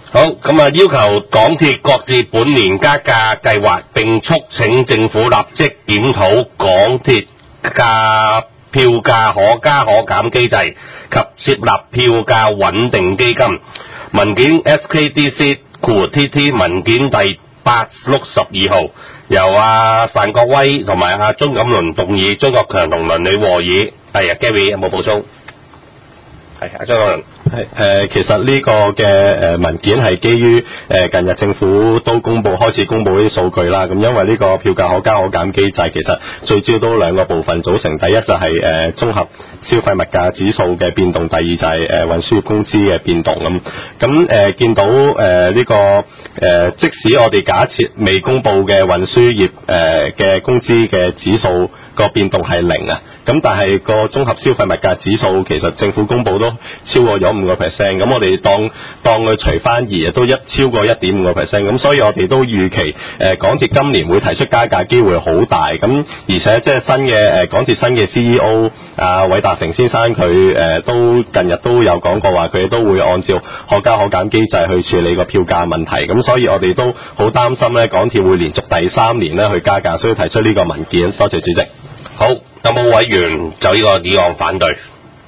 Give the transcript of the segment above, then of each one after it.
好，咁啊，要求港鐵擱置本年加價計劃，並促請政府立即檢討港鐵票價可加可減機制及設立票價穩定基金。文件 SKDC-TT 文件第862號，由范國威同埋鐘錦麟動議，鍾國強同倫理和議。係啊 ，Gary 有冇補充？係阿張國麟。 其實呢個嘅文件係基於近日政府都開始公布啲數據啦。咁因為呢個票價可加可減機制，其實最主要都兩個部分組成。第一就係綜合消費物價指數嘅變動，第二就係運輸業工資嘅變動咁。咁見到呢個即使我哋假設未公布嘅運輸業嘅工資嘅指數個變動係0啊，咁但係個綜合消費物價指數其實政府公布都超過咗5%，咁我哋當佢除翻2都超過1.5%，咁所以我哋都預期港鐵今年會提出加價機會好大，咁而且即係新嘅港鐵新嘅 CEO 韋達誠先生佢都近日都有講過話，佢都會按照可加可減機制去處理個票價問題，咁所以我哋都好擔心咧港鐵會連續第3年咧去加價，所以提出呢個文件。多謝主席。 好，有冇委員就呢個議案反對？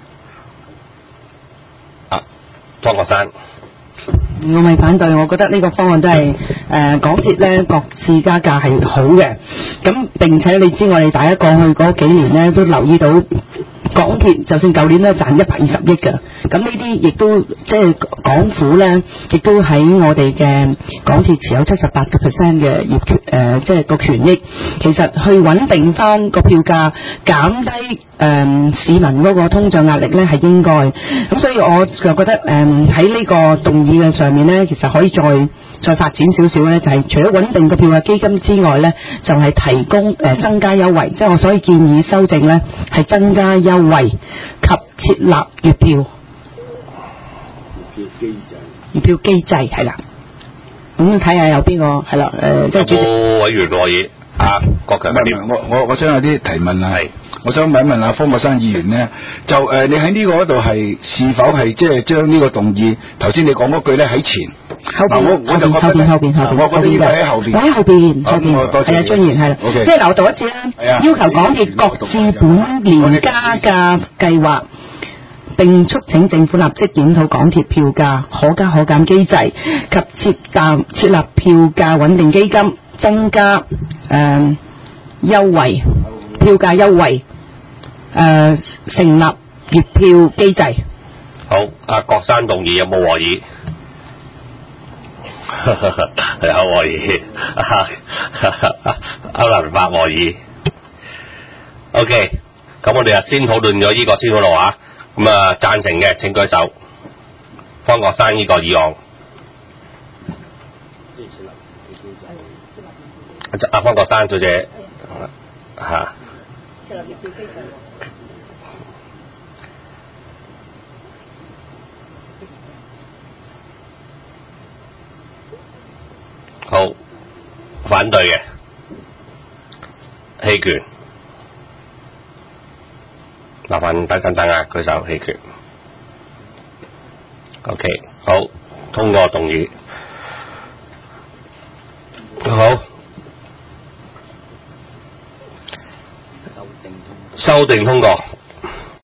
方國珊。 我未反對，我覺得呢個方案都係港鐵咧各次加價係好嘅。咁並且你知我哋大家過去嗰幾年咧都留意到港鐵就算舊年都賺120億㗎。咁呢啲亦都即係港府咧，亦都喺我哋嘅港鐵持有78% 嘅業權即係個權益。其實去穩定翻個票價，減低市民嗰個通脹壓力咧係應該。咁所以我就覺得喺呢個動議嘅上面咧，其實可以再發展少少咧，就係除咗穩定個票價基金之外咧，就係提供增加優惠，即係我所以建議修正咧係增加優惠及設立月票機制係啦。咁睇下有邊個係啦即係主席。 有冇委員可以？國強我想有啲提問啊，我想問一問方國珊議員咧，就你喺呢個度是否係即係將呢個動議頭先你講嗰句咧喺前後邊，我就覺得後邊我覺得應該喺後邊， 我喺後邊係啊，張議員係啦，即係我讀一次啦，要求港鐵擱置本年加價計劃，並促請政府立即檢討港鐵票價可加可減機制及設立票價穩定基金，增加優惠票價優惠，成立月票機制。 好，郭生動議有冇和議？有和議，歐林發和議。OK，咁我哋先討論咗呢個先好啦嚇。咁贊成嘅請舉手。方國珊呢個議案。方國珊小姐嚇。好，反對嘅棄權，麻煩等啊，舉手棄權。OK， 好，通過動議。好，修訂通過。